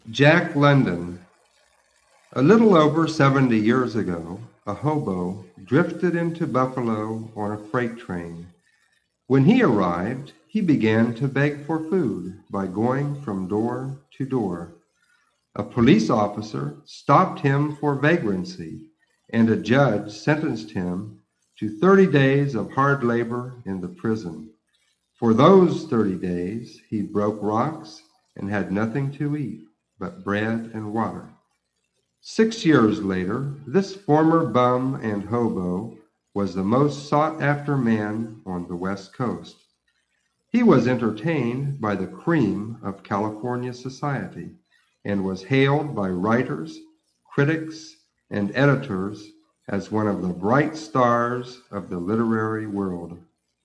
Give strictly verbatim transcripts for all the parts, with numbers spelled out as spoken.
Jack London. A little over seventy years ago, a hobo drifted into Buffalo on a freight train. When he arrived, he began to beg for food by going from door to door. A police officer stopped him for vagrancy, and a judge sentenced him to thirty days of hard labor in the prison. For those thirty days, he broke rocks and had nothing to eat but bread and water. Six years later, this former bum and hobo was the most sought after man on the West Coast. He was entertained by the cream of California society and was hailed by writers, critics, and editors as one of the bright stars of the literary world.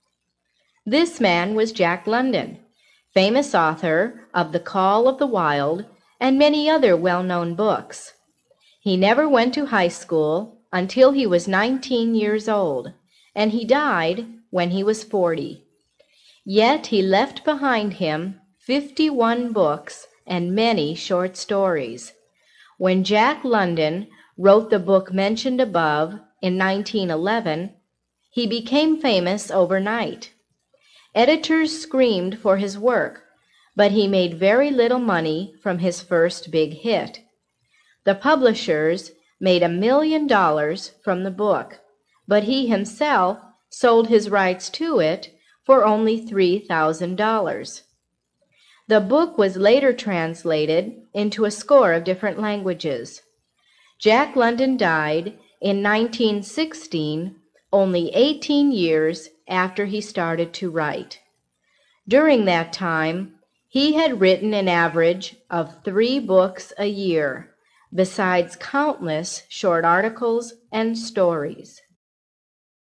This man was Jack London, famous author of The Call of the Wild and many other well-known books. He never went to high school until he was nineteen years old, and he died when he was forty. Yet he left behind him fifty-one books and many short stories. When Jack London wrote the book mentioned above in nineteen eleven, he became famous overnight. Editors screamed for his work, but he made very little money from his first big hit. The publishers made a million dollars from the book, but he himself sold his rights to it for only three thousand dollars. The book was later translated into a score of different languages. Jack London died in nineteen sixteen, only eighteen years after he started to write. During that time, he had written an average of three books a year, besides countless short articles and stories.